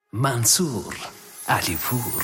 منصور علیپور.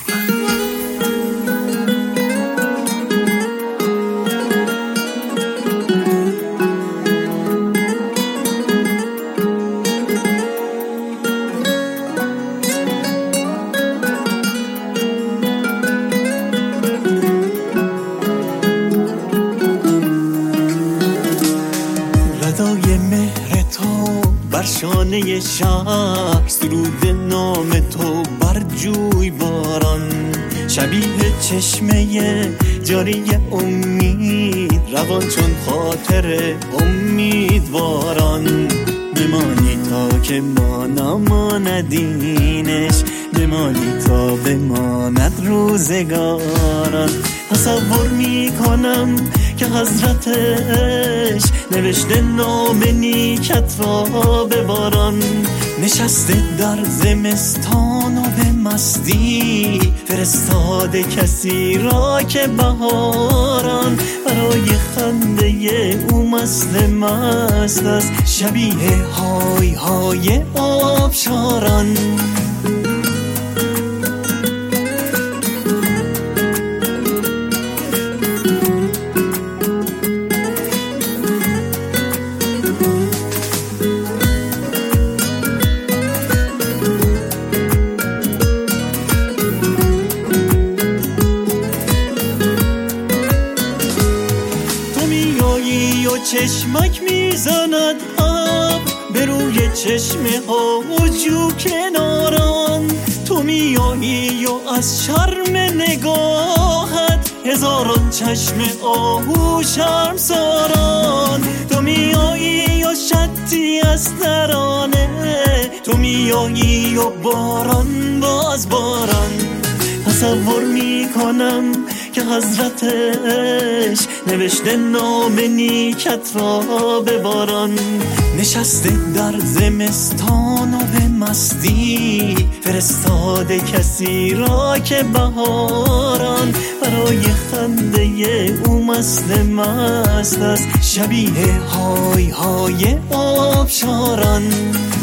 ردای مهر تو بر شانه شهر، سرود نام تو بر جوی باران، شبیه چشمه جاری امید، روان چون خاطر امیدواران. بمانی تا که ما نماندینش، بمانی تا بماند روزگاران. تصور میکنم که حضرتش نوشته نام نیکت را به باران، نشسته در زمستان و به مستی فرستاده کسی را که بهاران برای خنده او مست است، شبیه های های آبشاران. و چشمک میزند آب به روی چشمه ها و جو کناران. تو میایی و از شرم نگاهت هزاران چشم آهو شرم ساران. تو میایی و شتی از ترانه، تو میایی و باران باز باران. تصور میکنم که حضرتش نوشته نام نیکت را به باران، نشسته در زمستان و به مستی فرستاده کسی را که بهاران برای خنده او مست است، شبیه های های آبشاران.